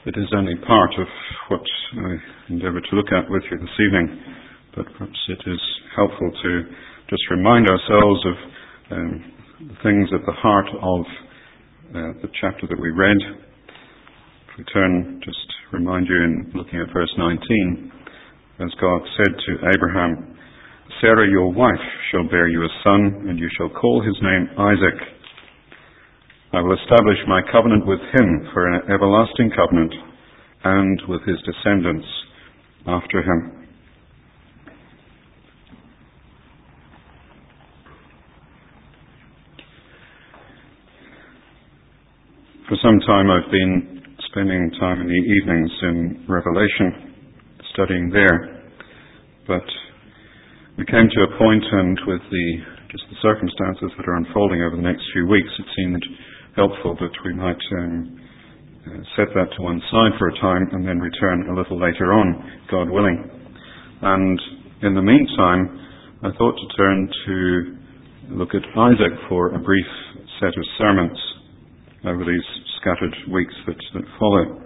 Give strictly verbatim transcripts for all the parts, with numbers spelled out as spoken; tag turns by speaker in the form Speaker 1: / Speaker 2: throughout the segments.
Speaker 1: It is only part of what I endeavour to look at with you this evening, but perhaps it is helpful to just remind ourselves of um, the things at the heart of uh, the chapter that we read. If we turn, just remind you in looking at verse nineteen, as God said to Abraham, "Sarah your wife shall bear you a son, and you shall call his name Isaac. I will establish my covenant with him for an everlasting covenant, and with his descendants after him." For some time I've been spending time in the evenings in Revelation, studying there. But we came to a point, and with the just the circumstances that are unfolding over the next few weeks, it seemed helpful that we might um, uh, set that to one side for a time and then return a little later on, God willing. And in the meantime, I thought to turn to look at Isaac for a brief set of sermons over these scattered weeks that, that follow.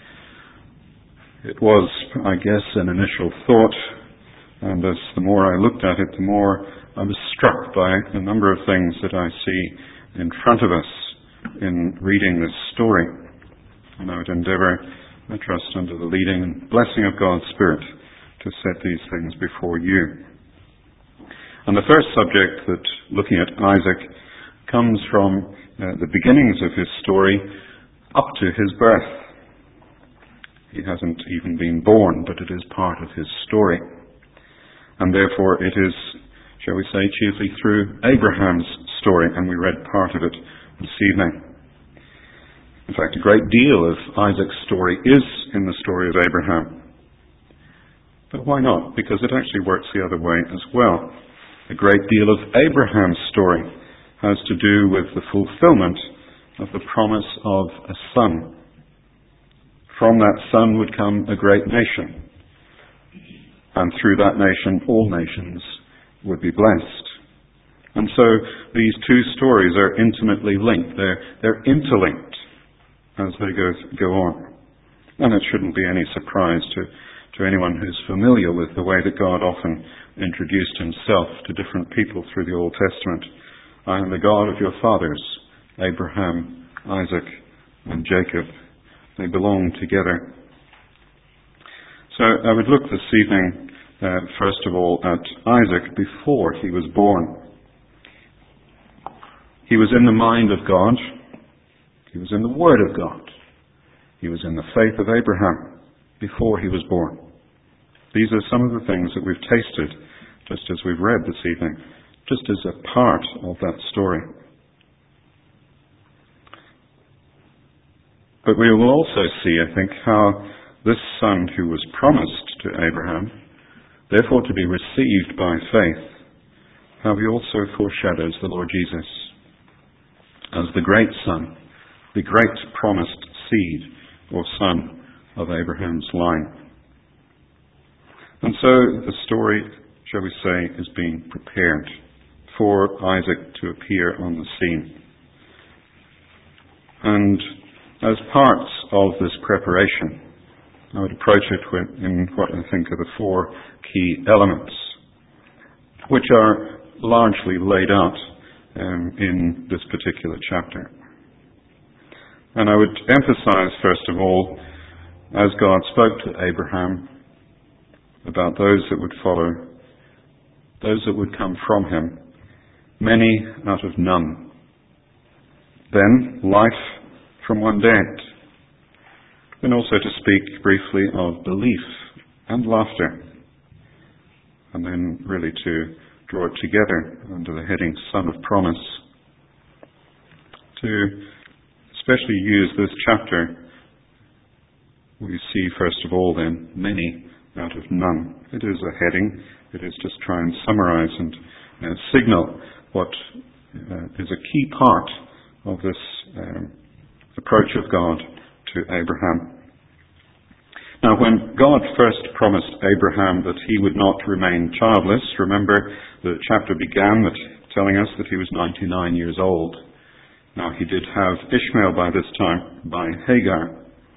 Speaker 1: It was, I guess, an initial thought, and as the more I looked at it, the more I was struck by a number of things that I see in front of us in reading this story. And I would endeavour, I trust, under the leading and blessing of God's Spirit, to set these things before you. And the first subject that, looking at Isaac, comes from uh, the beginnings of his story up to his birth. He hasn't even been born, but it is part of his story. And therefore it is, shall we say, chiefly through Abraham's story, and we read part of it this evening. In fact, a great deal of Isaac's story is in the story of Abraham. But why not? Because it actually works the other way as well. A great deal of Abraham's story has to do with the fulfillment of the promise of a son. From that son would come a great nation, and through that nation all nations would be blessed. And so these two stories are intimately linked. They're, they're interlinked as they go, go on. And it shouldn't be any surprise to, to anyone who's familiar with the way that God often introduced himself to different people through the Old Testament. "I am the God of your fathers, Abraham, Isaac, and Jacob." They belong together. So I would look this evening, uh, first of all, at Isaac before he was born. He was in the mind of God. He was in the Word of God. He was in the faith of Abraham before he was born. These are some of the things that we've tasted, just as we've read this evening, just as a part of that story. But we will also see, I think, how this son who was promised to Abraham, therefore to be received by faith, how he also foreshadows the Lord Jesus as the great son, the great promised seed or son of Abraham's line. And so the story, shall we say, is being prepared for Isaac to appear on the scene. And as parts of this preparation, I would approach it in what I think are the four key elements, which are largely laid out um, in this particular chapter. And I would emphasize, first of all, as God spoke to Abraham about those that would follow, those that would come from him, many out of none. Then life from one dead. Then also to speak briefly of belief and laughter. And then really to draw it together under the heading Son of Promise. To especially use this chapter, we see first of all then many out of none. It is a heading. It is just try and summarize and uh, signal what uh, is a key part of this um, approach of God to Abraham. Now, when God first promised Abraham that he would not remain childless, remember the chapter began with telling us that he was ninety-nine years old. Now, he did have Ishmael by this time, by Hagar.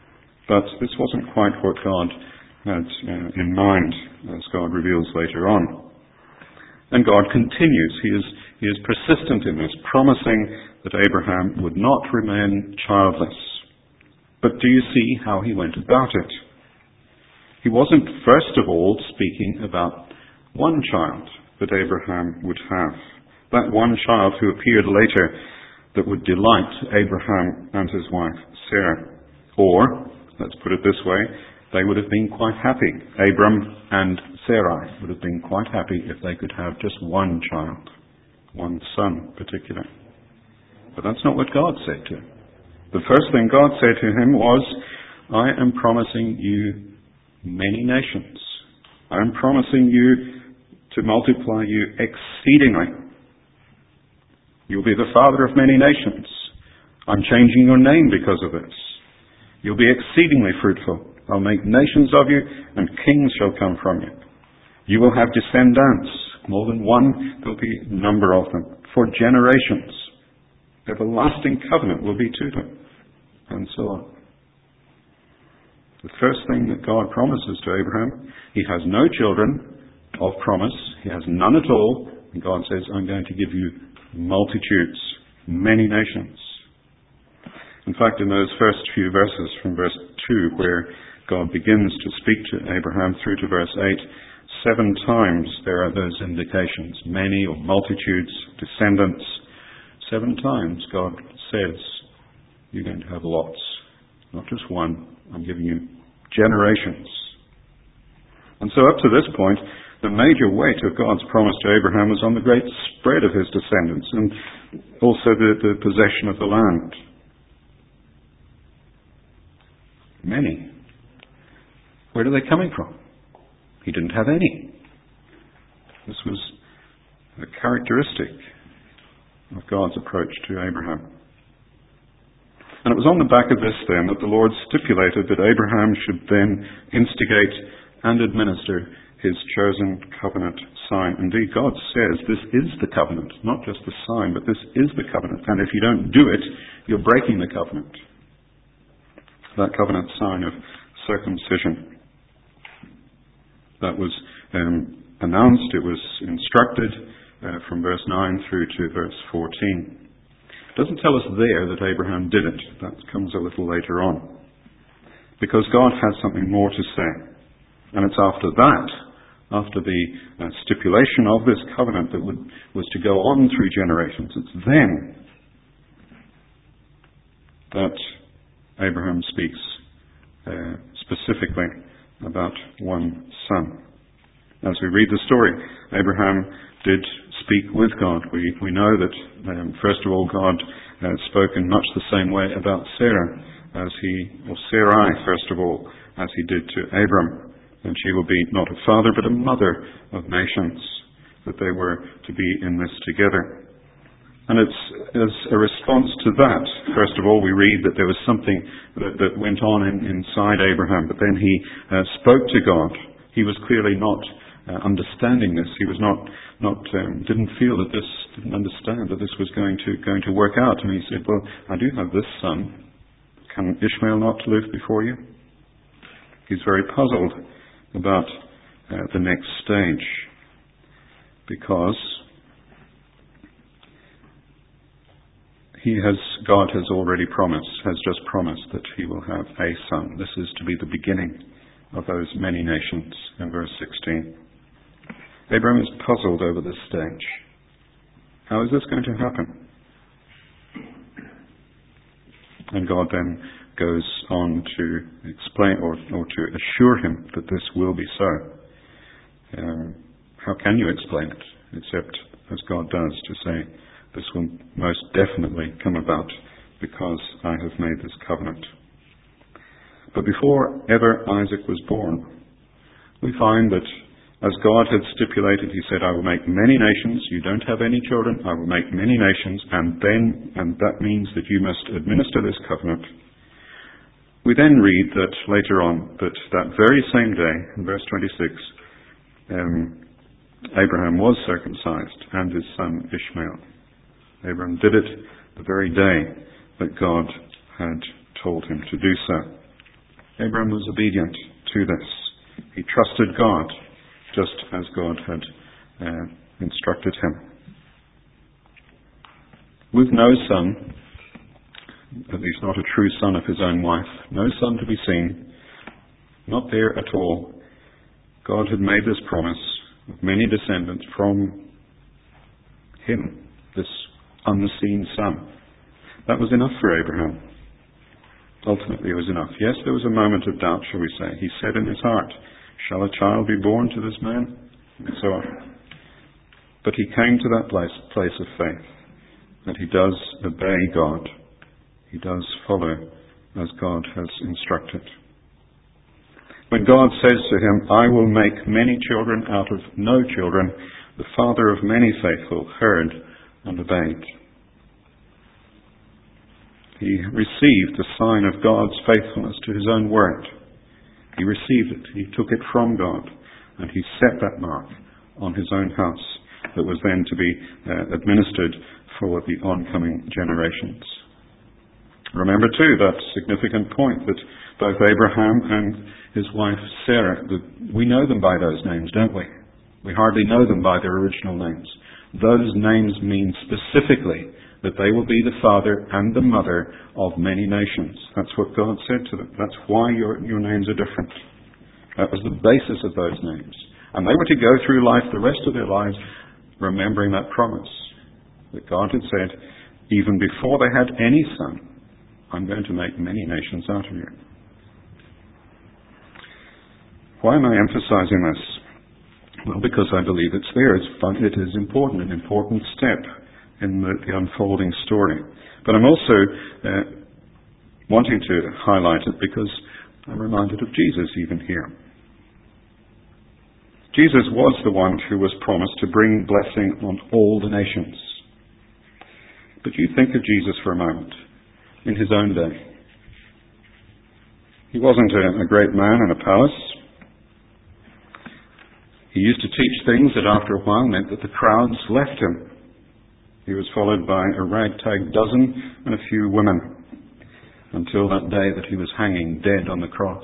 Speaker 1: But this wasn't quite what God had uh, in mind, as God reveals later on. And God continues. He is, he is persistent in this, promising that Abraham would not remain childless. But do you see how he went about it? He wasn't first of all speaking about one child that Abraham would have. That one child who appeared later that would delight Abraham and his wife Sarah. Or, let's put it this way, they would have been quite happy. Abram and Sarai would have been quite happy if they could have just one child, one son in particular. But that's not what God said to him. The first thing God said to him was, I am promising you many nations. I am promising you to multiply you exceedingly. You'll be the father of many nations. I'm changing your name because of this. You'll be exceedingly fruitful. I'll make nations of you, and kings shall come from you. You will have descendants, more than one. There'll be a number of them, for generations. Everlasting covenant will be to them, and so on. The first thing that God promises to Abraham, he has no children of promise. He has none at all. And God says, I'm going to give you multitudes, many nations. In fact, in those first few verses from verse two, where God begins to speak to Abraham through to verse eight, seven times there are those indications, many or multitudes, descendants. Seven times God says, you're going to have lots, not just one. I'm giving you generations. And so up to this point, the major weight of God's promise to Abraham was on the great spread of his descendants and also the, the possession of the land. Many. Where are they coming from? He didn't have any. This was a characteristic of God's approach to Abraham. And it was on the back of this then that the Lord stipulated that Abraham should then instigate and administer his chosen covenant sign. Indeed, God says this is the covenant, not just the sign, but this is the covenant. And if you don't do it, you're breaking the covenant. That covenant sign of circumcision. That was um, announced, it was instructed uh, from verse nine through to verse fourteen. It doesn't tell us there that Abraham did it. That comes a little later on. Because God has something more to say. And it's after that, after the uh, stipulation of this covenant that would, was to go on through generations, it's then that Abraham speaks uh, specifically about one son. As we read the story, Abraham did speak with God. We we know that, um, first of all, God uh, spoke in much the same way about Sarah, as he, or Sarai, first of all, as he did to Abram. And she will be not a father, but a mother of nations, that they were to be in this together. And it's as a response to that, first of all, we read that there was something that, that went on in, inside Abraham, but then he uh, spoke to God. He was clearly not uh, understanding this. He was not, not um, didn't feel that this, didn't understand that this was going to going to work out. And he said, well, I do have this son. Can Ishmael not live before you? He's very puzzled about uh, the next stage, because He has, God has already promised, has just promised that he will have a son. This is to be the beginning of those many nations in verse sixteen. Abraham is puzzled over this stage. How is this going to happen? And God then goes on to explain or, or to assure him that this will be so. Um, how can you explain it except as God does, to say, this will most definitely come about because I have made this covenant. But before ever Isaac was born, we find that as God had stipulated, he said, I will make many nations. You don't have any children. I will make many nations. And then, and that means that you must administer this covenant. We then read that later on, that that very same day, in verse twenty-six, um, Abraham was circumcised and his son Ishmael. Abraham did it the very day that God had told him to do so. Abraham was obedient to this. He trusted God, just as God had uh, instructed him. With no son, at least not a true son of his own wife, no son to be seen, not there at all, God had made this promise of many descendants from him, this unseen son. That was enough for Abraham. Ultimately, it was enough. Yes, there was a moment of doubt, shall we say. He said in his heart, "Shall a child be born to this man?" And so on. But he came to that place, place of faith, that he does obey God. He does follow as God has instructed. When God says to him, "I will make many children out of no children," the father of many faithful heard and obeyed. He received the sign of God's faithfulness to his own word. He received it. He took it from God, and he set that mark on his own house that was then to be uh, administered for the oncoming generations. Remember too that significant point that both Abraham and his wife Sarah, that we know them by those names, don't we? We hardly know them by their original names. Those names mean specifically that they will be the father and the mother of many nations. That's what God said to them. That's why your, your names are different. That was the basis of those names. And they were to go through life the rest of their lives remembering that promise that God had said, even before they had any son, "I'm going to make many nations out of you." Why am I emphasizing this? Well, because I believe it's there. It's fun. It is important, an important step in the, the unfolding story. But I'm also uh, wanting to highlight it because I'm reminded of Jesus even here. Jesus was the one who was promised to bring blessing on all the nations. But you think of Jesus for a moment in his own day. He wasn't a, a great man in a palace. He used to teach things that after a while meant that the crowds left him. He was followed by a ragtag dozen and a few women until that day that he was hanging dead on the cross.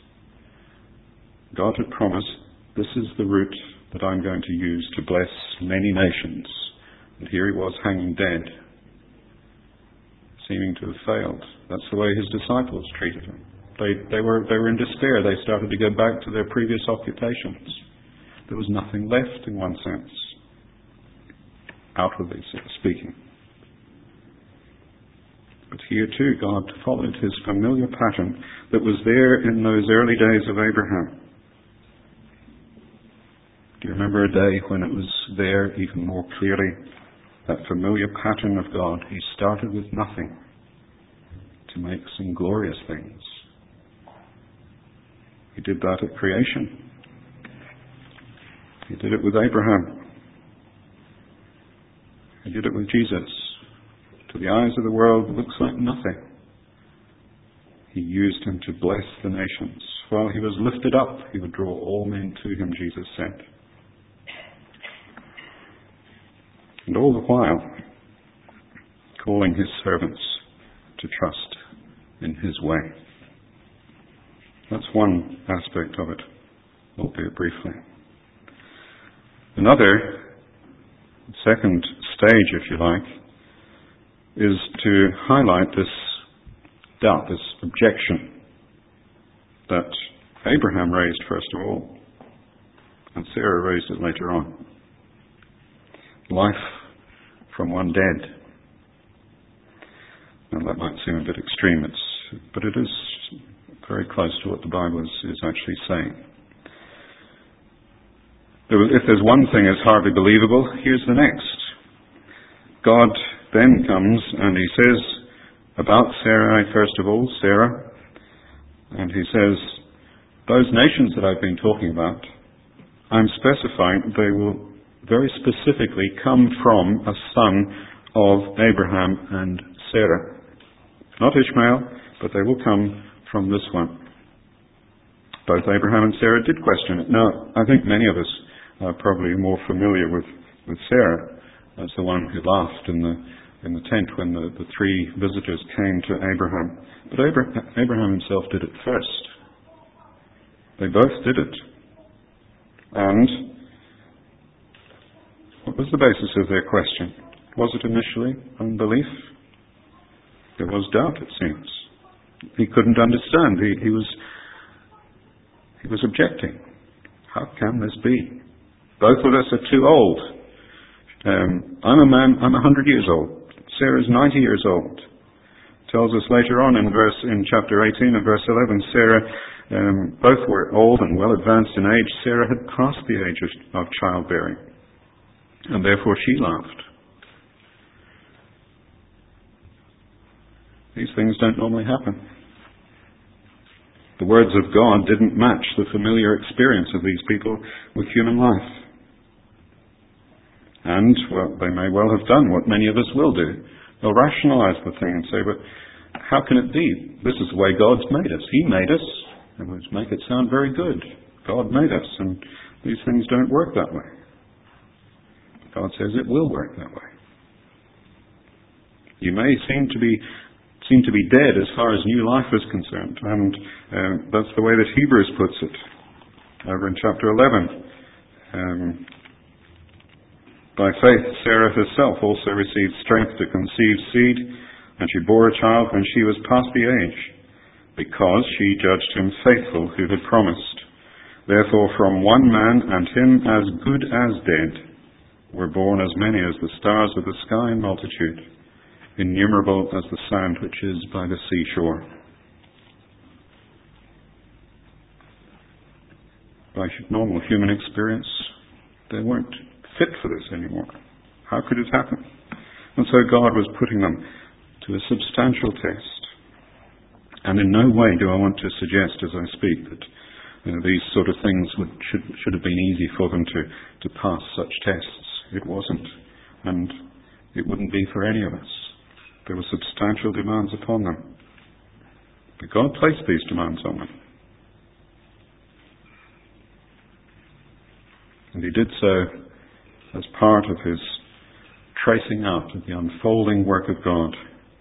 Speaker 1: God had promised, "This is the route that I'm going to use to bless many nations." And here he was hanging dead, seeming to have failed. That's the way his disciples treated him. They, they, were, they were in despair. They started to go back to their previous occupations. There was nothing left, in one sense, outwardly speaking. But here too, God followed his familiar pattern that was there in those early days of Abraham. Do you remember a day when it was there even more clearly? That familiar pattern of God. He started with nothing to make some glorious things. He did that at creation. He did it with Abraham. He did it with Jesus. To the eyes of the world, it looks like nothing. He used him to bless the nations. While he was lifted up, he would draw all men to him, Jesus said. And all the while, calling his servants to trust in his way. That's one aspect of it, albeit briefly. Another, second stage, if you like, is to highlight this doubt, this objection that Abraham raised first of all, and Sarah raised it later on. Life from one dead. Now that might seem a bit extreme, it's, but it is very close to what the Bible is, is actually saying. If there's one thing that's hardly believable, here's the next. God then comes and he says about Sarai, first of all, Sarah, and he says, those nations that I've been talking about, I'm specifying they will very specifically come from a son of Abraham and Sarah. Not Ishmael, but they will come from this one. Both Abraham and Sarah did question it. Now, I think many of us are probably more familiar with, with Sarah as the one who laughed in the in the tent when the, the three visitors came to Abraham. But Abraham, Abraham himself did it first. They both did it. And what was the basis of their question? Was it initially unbelief? There was doubt, it seems. He couldn't understand. He, he was he was objecting. How can this be? Both of us are too old. Um, I'm a man, I'm a hundred years old. Sarah's ninety years old. Tells us later on in verse in chapter eighteen and verse eleven, Sarah, um, both were old and well advanced in age. Sarah had passed the age of, of childbearing, and therefore she laughed. These things don't normally happen. The words of God didn't match the familiar experience of these people with human life. And, well, they may well have done what many of us will do. They'll rationalize the thing and say, but how can it be? This is the way God's made us. He made us, and let's make it sound very good. God made us, and these things don't work that way. God says it will work that way. You may seem to be seem to be dead as far as new life is concerned, and uh, that's the way that Hebrews puts it over in chapter eleven. Um, By faith, Sarah herself also received strength to conceive seed, and she bore a child when she was past the age, because she judged him faithful who had promised. Therefore, from one man, and him as good as dead, were born as many as the stars of the sky in multitude, innumerable as the sand which is by the seashore. By normal human experience, they weren't fit for this anymore. How could it happen? And so God was putting them to a substantial test. And in no way do I want to suggest as I speak that you know, these sort of things would, should, should have been easy for them to, to pass such tests. It wasn't. And it wouldn't be for any of us. There were substantial demands upon them. But God placed these demands on them. And He did so as part of His tracing out of the unfolding work of God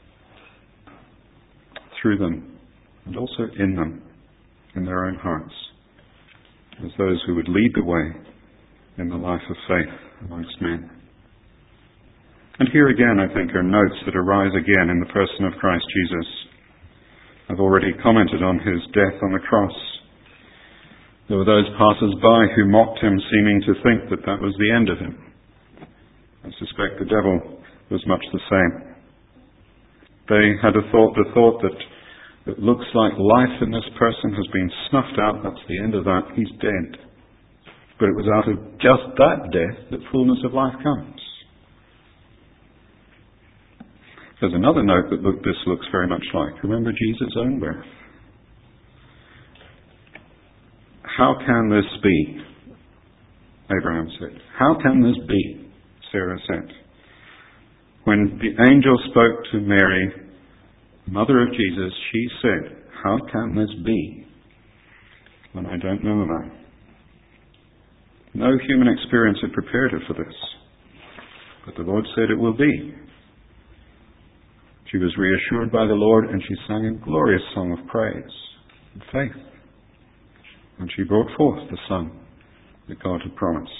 Speaker 1: through them and also in them, in their own hearts, as those who would lead the way in the life of faith amongst men. And here again, I think, are notes that arise again in the person of Christ Jesus. I've already commented on His death on the cross. There were those passers-by who mocked Him, seeming to think that that was the end of Him. I suspect the devil was much the same. They had a thought, the thought that it looks like life in this person has been snuffed out, that's the end of that, he's dead. But it was out of just that death that fullness of life comes. There's another note that look, this looks very much like. Remember Jesus' own birth. How can this be? Abraham said. How can this be? Sarah said. When the angel spoke to Mary, mother of Jesus, she said, how can this be when I don't know a man? No human experience had prepared her for this. But the Lord said it will be. She was reassured by the Lord, and she sang a glorious song of praise and faith. And she brought forth the Son that God had promised.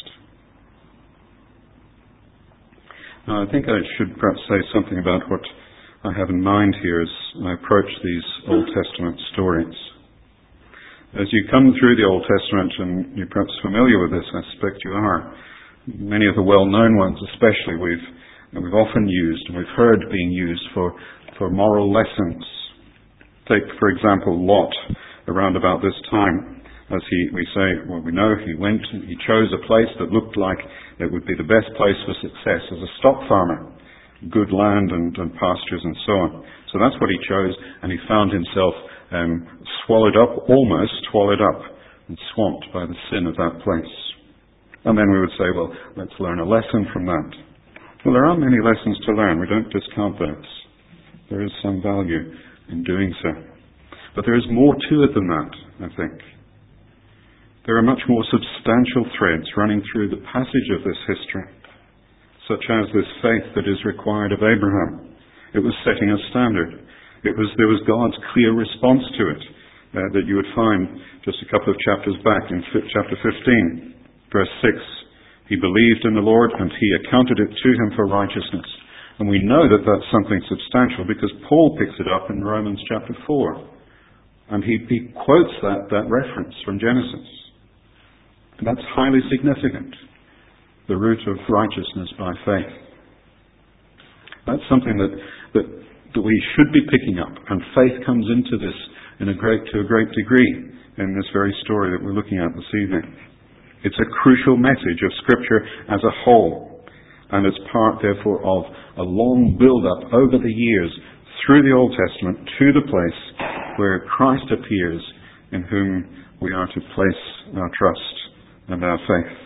Speaker 1: Now, I think I should perhaps say something about what I have in mind here as I approach these Old Testament stories. As you come through the Old Testament, and you're perhaps familiar with this, I suspect you are, many of the well-known ones especially, we've and we've often used, and we've heard being used for, for moral lessons. Take, for example, Lot, around about this time. As he, we say, well, we know he went, he chose a place that looked like it would be the best place for success as a stock farmer. Good land and, and pastures and so on. So that's what he chose, and he found himself um, swallowed up, almost swallowed up, and swamped by the sin of that place. And then we would say, well, let's learn a lesson from that. Well, there are many lessons to learn. We don't discount those. There is some value in doing so. But there is more to it than that, I think. There are much more substantial threads running through the passage of this history, such as this faith that is required of Abraham. It was setting a standard. It was, there was God's clear response to it. uh, that you would find just a couple of chapters back in chapter fifteen, verse six. He believed in the Lord and he accounted it to him for righteousness. And we know that that's something substantial because Paul picks it up in Romans chapter four. And he, he quotes that, that reference from Genesis. And that's highly significant. The root of righteousness by faith. That's something that, that, that we should be picking up. And faith comes into this in a great, to a great degree in this very story that we're looking at this evening. It's a crucial message of Scripture as a whole. And it's part, therefore, of a long build-up over the years through the Old Testament to the place where Christ appears, in whom we are to place our trust and our faith.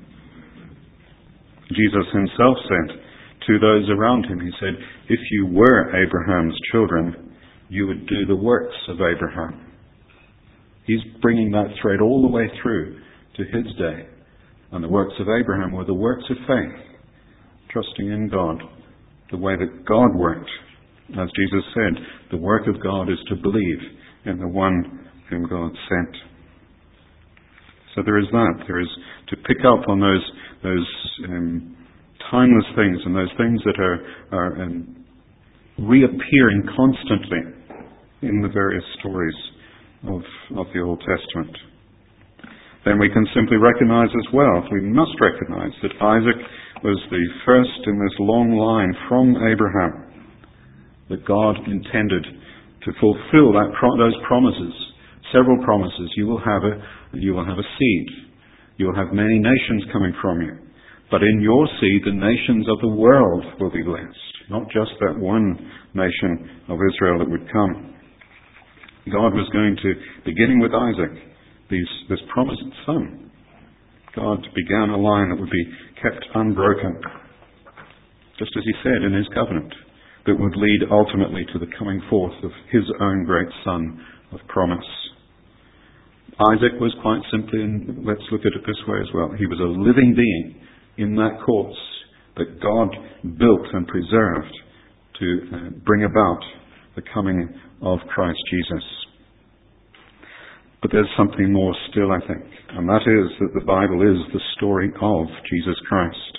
Speaker 1: Jesus himself said to those around him, he said, if you were Abraham's children, you would do the works of Abraham. He's bringing that thread all the way through to his day. And the works of Abraham were the works of faith, trusting in God, the way that God worked. As Jesus said, the work of God is to believe in the one whom God sent. So there is that. There is to pick up on those those um, timeless things and those things that are, are um, reappearing constantly in the various stories of, of the Old Testament. Then we can simply recognize as well, we must recognize that Isaac was the first in this long line from Abraham, that God intended to fulfill that pro- those promises, several promises. You will have a you will have a seed. You will have many nations coming from you. But in your seed, the nations of the world will be blessed, not just that one nation of Israel that would come. God was going to, beginning with Isaac, these, this promised son, God began a line that would be kept unbroken, just as he said in his covenant, that would lead ultimately to the coming forth of his own great son of promise. Isaac was quite simply, and let's look at it this way as well, he was a living being in that course that God built and preserved to uh, bring about the coming of Christ Jesus. But there's something more still, I think, and that is that the Bible is the story of Jesus Christ.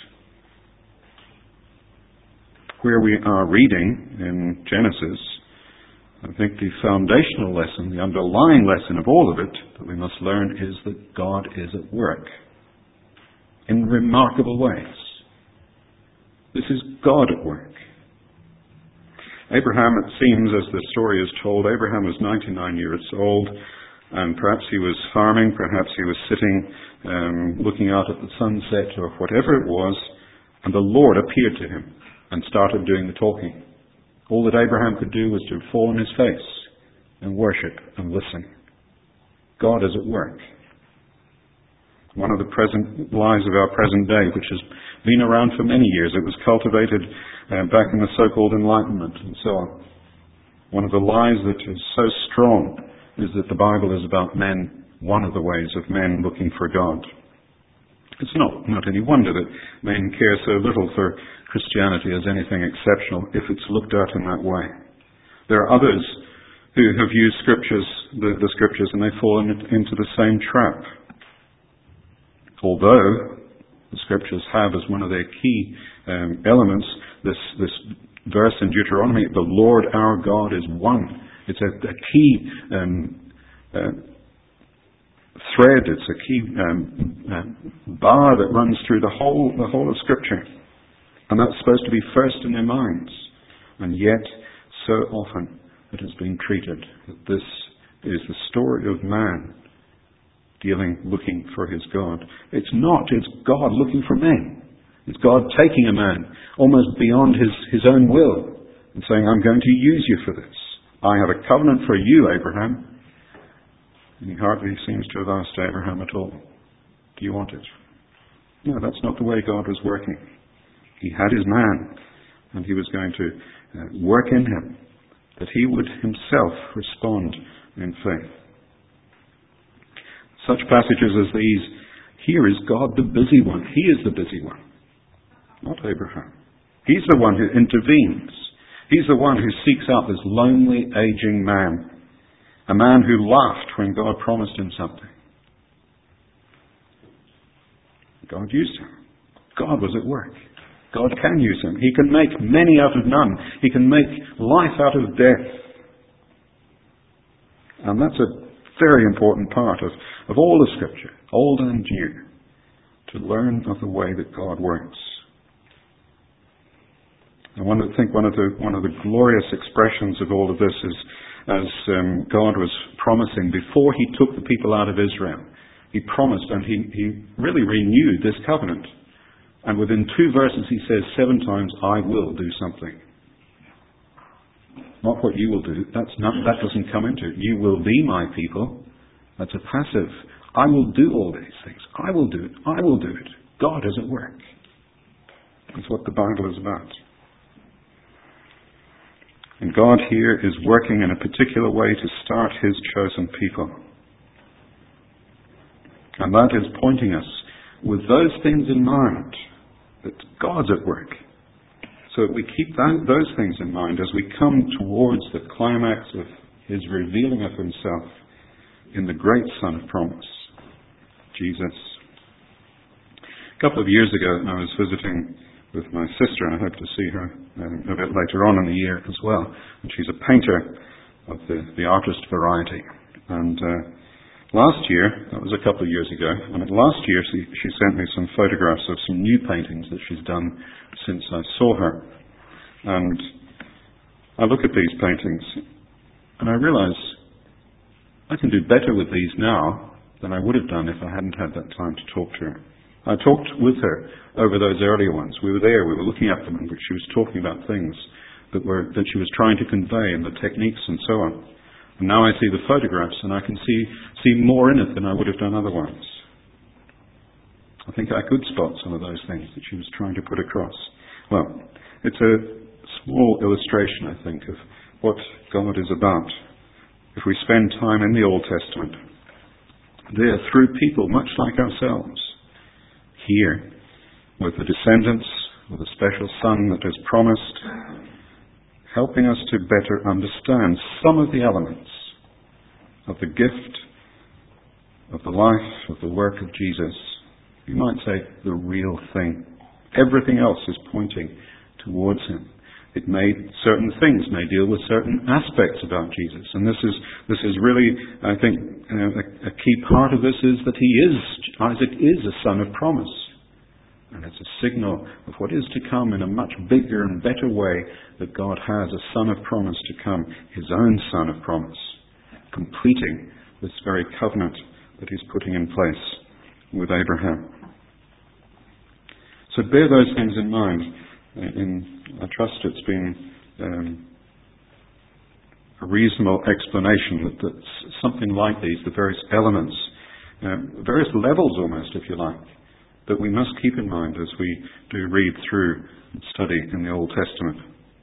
Speaker 1: Where we are reading in Genesis, I think the foundational lesson, the underlying lesson of all of it that we must learn is that God is at work in remarkable ways. This is God at work. Abraham, it seems, as the story is told, Abraham was ninety-nine years old, and perhaps he was farming, perhaps he was sitting um, looking out at the sunset or whatever it was, and the Lord appeared to him and started doing the talking. All that Abraham could do was to fall on his face and worship and listen. God is at work. One of the present lies of our present day, which has been around for many years. It was cultivated uh, back in the so-called Enlightenment and so on. One of the lies that is so strong is that the Bible is about men, one of the ways of men looking for God. It's not, not any wonder that men care so little for Christianity as anything exceptional if it's looked at in that way. There are others who have used scriptures, the, the scriptures, and they fall in, into the same trap. Although the scriptures have as one of their key um, elements this, this verse in Deuteronomy, the Lord our God is one. It's a, a key um, uh, thread, it's a key um, uh, bar that runs through the whole, the whole of Scripture. And that's supposed to be first in their minds. And yet, so often it has been treated that this is the story of man dealing, looking for his God. It's not. It's God looking for men. It's God taking a man almost beyond his, his own will and saying, I'm going to use you for this. I have a covenant for you, Abraham. And he hardly seems to have asked Abraham at all, do you want it? No, that's not the way God was working. He had his man, and he was going to uh, work in him, that he would himself respond in faith. Such passages as these, here is God the busy one. He is the busy one, not Abraham. He's the one who intervenes. He's the one who seeks out this lonely, aging man A man who laughed when God promised him something. God used him. God was at work. God can use him. He can make many out of none. He can make life out of death. And that's a very important part of, of all the Scripture, old and new, to learn of the way that God works. I want to think one of the one of the glorious expressions of all of this is as um, God was promising before He took the people out of Israel. He promised and he, he really renewed this covenant. And within two verses he says seven times, I will do something. Not what you will do. That's not, that doesn't come into it. You will be my people. That's a passive. I will do all these things. I will do it. I will do it. God is at work. That's what the Bible is about. And God here is working in a particular way to start His chosen people. And that is pointing us with those things in mind, that God's at work. So that we keep that, those things in mind as we come towards the climax of His revealing of Himself in the great Son of Promise, Jesus. A couple of years ago, I was visiting with my sister, and I hope to see her um, a bit later on in the year as well. And she's a painter of the, the artist variety. And uh, last year, that was a couple of years ago, and last year she, she sent me some photographs of some new paintings that she's done since I saw her. And I look at these paintings, and I realise I can do better with these now than I would have done if I hadn't had that time to talk to her. I talked with her over those earlier ones. We were there, we were looking at them, and she was talking about things that were that she was trying to convey and the techniques and so on. And now I see the photographs and I can see see more in it than I would have done otherwise. I think I could spot some of those things that she was trying to put across. Well, it's a small illustration, I think, of what God is about. If we spend time in the Old Testament, there through people much like ourselves, here, with the descendants, with a special Son that is promised, helping us to better understand some of the elements of the gift, of the life, of the work of Jesus. You might say the real thing. Everything else is pointing towards Him. It may, certain things may deal with certain aspects about Jesus. And this is, this is really, I think, uh, a, a key part of this is that he is, Isaac is a son of promise. And it's a signal of what is to come in a much bigger and better way, that God has a son of promise to come, his own son of promise, completing this very covenant that he's putting in place with Abraham. So bear those things in mind. In, I trust it's been um, a reasonable explanation that, that something like these, the various elements, uh, various levels almost, if you like, that we must keep in mind as we do read through and study in the Old Testament.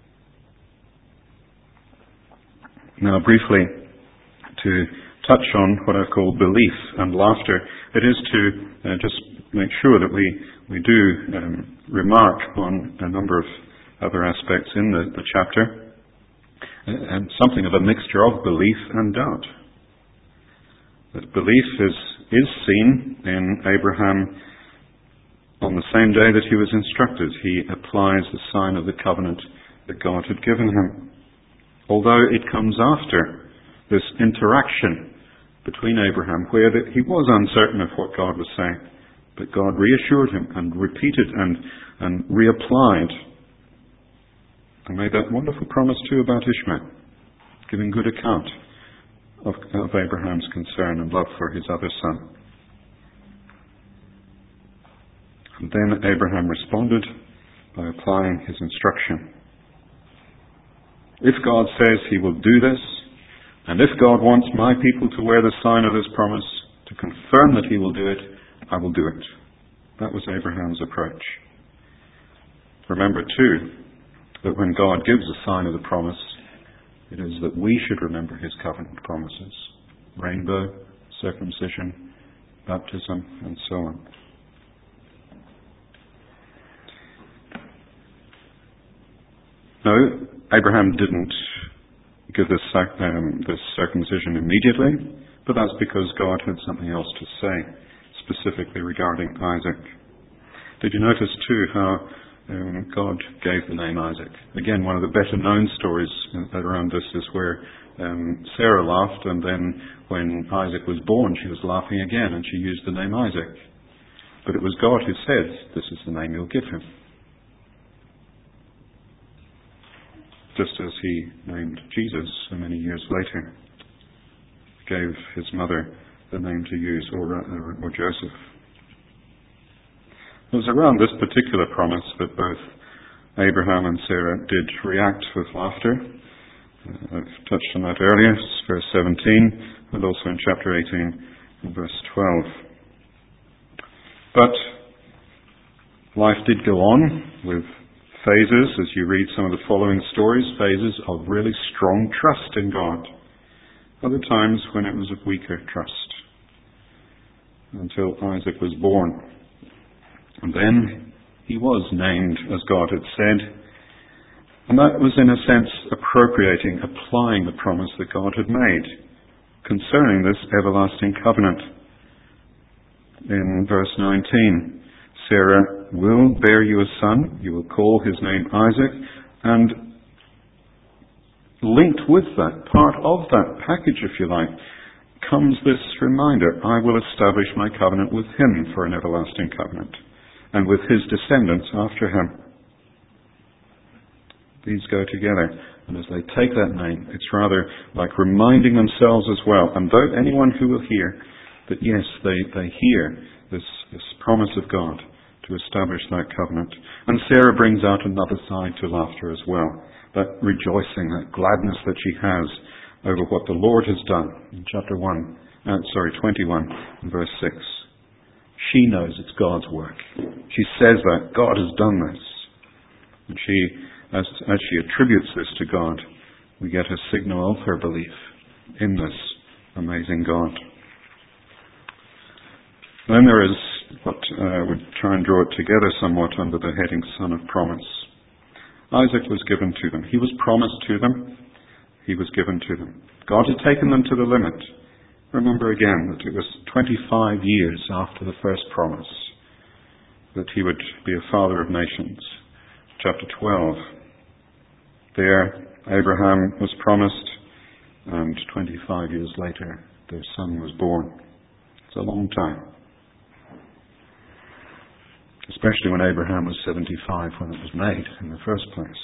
Speaker 1: Now, briefly, to touch on what I call belief and laughter, it is to uh, just make sure that we, we do um, remark on a number of other aspects in the, the chapter, and something of a mixture of belief and doubt. That belief is, is seen in Abraham on the same day that he was instructed. He applies the sign of the covenant that God had given him. Although it comes after this interaction between Abraham, where the, he was uncertain of what God was saying, but God reassured him and repeated and, and reapplied, and made that wonderful promise too about Ishmael, giving good account of, of Abraham's concern and love for his other son. And then Abraham responded by applying his instruction. If God says he will do this, and if God wants my people to wear the sign of his promise, to confirm that he will do it, I will do it. That was Abraham's approach. Remember too, that when God gives a sign of the promise, it is that we should remember his covenant promises. Rainbow, circumcision, baptism, and so on. No, Abraham didn't give this, sac- um, this circumcision immediately, but that's because God had something else to say, specifically regarding Isaac. Did you notice too how um, God gave the name Isaac? Again, one of the better known stories around this is where um, Sarah laughed, and then when Isaac was born she was laughing again, and she used the name Isaac. But it was God who said, "This is the name you'll give him." Just as he named Jesus so many years later, gave his mother the name to use, or, or, or Joseph. It was around this particular promise that both Abraham and Sarah did react with laughter. Uh, I've touched on that earlier, verse seventeen, and also in chapter eighteen, and verse twelve. But life did go on with phases, as you read some of the following stories, phases of really strong trust in God. Other times when it was of weaker trust, until Isaac was born. And then he was named as God had said, and that was in a sense appropriating, applying the promise that God had made concerning this everlasting covenant. In verse nineteen, Sarah will bear you a son, you will call his name Isaac, and linked with that, part of that package, if you like, comes this reminder: I will establish my covenant with him for an everlasting covenant, and with his descendants after him. These go together, and as they take that name, it's rather like reminding themselves as well, and though anyone who will hear, that yes, they, they hear this, this promise of God to establish that covenant. And Sarah brings out another side to laughter as well, that rejoicing, that gladness that she has over what the Lord has done in chapter one, uh, sorry, twenty-one, verse six. She knows it's God's work. She says that God has done this. And she, as, as she attributes this to God, we get a signal of her belief in this amazing God. Then there is what uh, would try and draw it together somewhat under the heading Son of Promise. Isaac was given to them. He was promised to them. He was given to them. God had taken them to the limit. Remember again that it was twenty-five years after the first promise that he would be a father of nations. Chapter twelve. There, Abraham was promised, and twenty-five years later, their son was born. It's a long time. Especially when Abraham was seventy-five when it was made in the first place.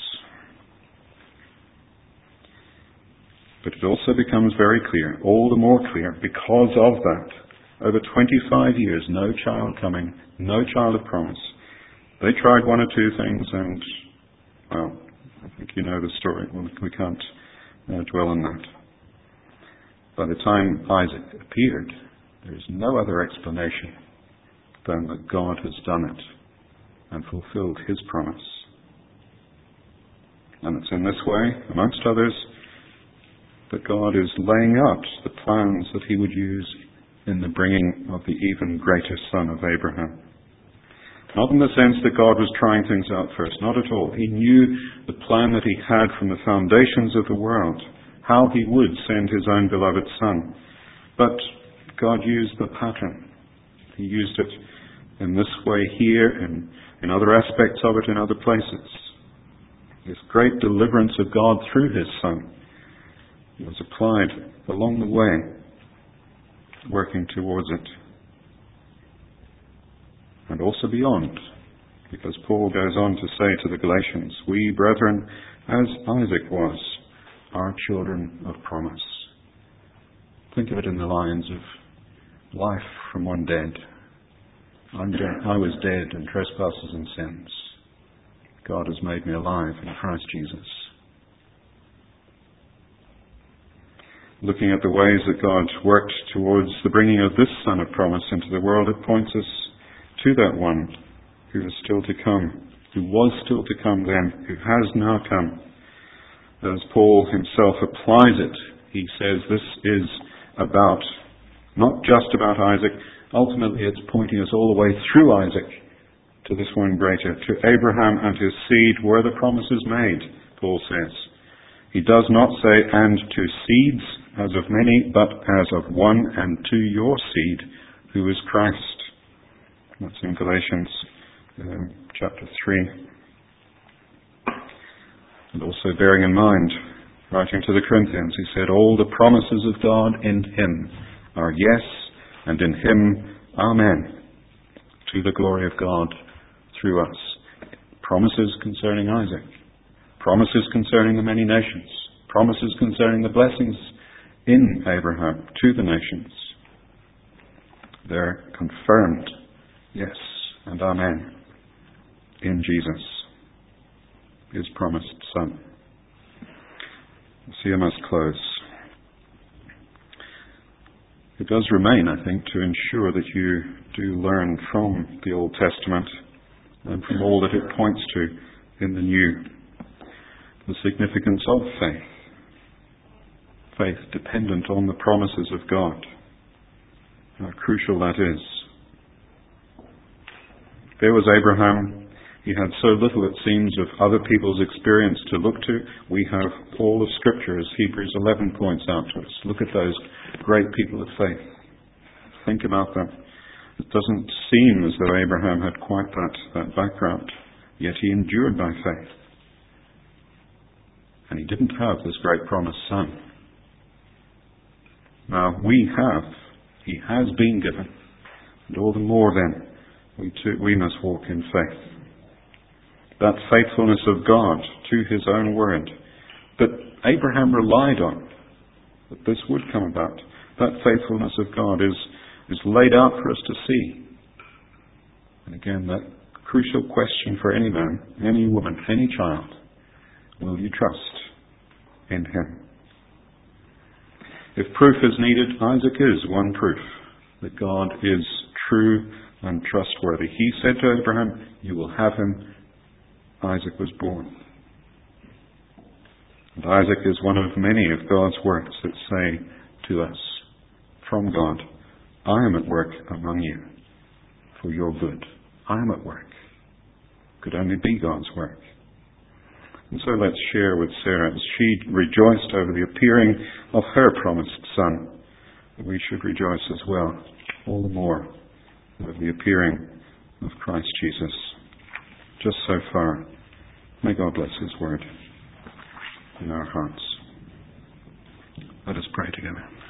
Speaker 1: But it also becomes very clear, all the more clear, because of that. Over twenty-five years, no child coming, no child of promise. They tried one or two things and, well, I think you know the story. Well, we can't uh, dwell on that. By the time Isaac appeared, there is no other explanation than that God has done it and fulfilled his promise. And it's in this way, amongst others, that God is laying out the plans that he would use in the bringing of the even greater son of Abraham. Not in the sense that God was trying things out first, not at all. He knew the plan that he had from the foundations of the world, how he would send his own beloved son. But God used the pattern. He used it in this way here, and in other aspects of it in other places. This great deliverance of God through his son was applied along the way, working towards it. And also beyond, because Paul goes on to say to the Galatians, we, brethren, as Isaac was, are children of promise. Think of it in the lines of life from one dead. I'm dead. I was dead in trespasses and sins. God has made me alive in Christ Jesus. Looking at the ways that God worked towards the bringing of this Son of Promise into the world, it points us to that one who is still to come, who was still to come then, who has now come. As Paul himself applies it, he says this is about, not just about Isaac, ultimately it's pointing us all the way through Isaac to this one greater, to Abraham and his seed were the promises made, Paul says. He does not say, and to seeds as of many, but as of one, and to your seed, who is Christ. That's in Galatians um, chapter three. And also bearing in mind, writing to the Corinthians, he said, all the promises of God in him are yes, and in him, amen, to the glory of God through us. Promises concerning Isaac. Promises concerning the many nations. Promises concerning the blessings in Abraham to the nations. They're confirmed, yes, and amen, in Jesus, his promised Son. See, I must close. It does remain, I think, to ensure that you do learn from the Old Testament and from all that it points to in the New, the significance of faith. Faith dependent on the promises of God. How crucial that is. There was Abraham. He had so little, it seems, of other people's experience to look to. We have all of Scripture, as Hebrews eleven points out to us. Look at those great people of faith. Think about them. It doesn't seem as though Abraham had quite that, that background, yet he endured by faith. And he didn't have this great promised son. Now, we have. He has been given. And all the more then, we too, we must walk in faith. That faithfulness of God to his own word that Abraham relied on, that this would come about, that faithfulness of God is, is laid out for us to see. And again, that crucial question for any man, any woman, any child, will you trust in him? If proof is needed, Isaac is one proof that God is true and trustworthy. He said to Abraham, you will have him. Isaac was born. And Isaac is one of many of God's works that say to us, from God, I am at work among you for your good. I am at work. Could only be God's work. And so let's share with Sarah, as she rejoiced over the appearing of her promised son, that we should rejoice as well, all the more, over the appearing of Christ Jesus. Just so far, may God bless his word in our hearts. Let us pray together.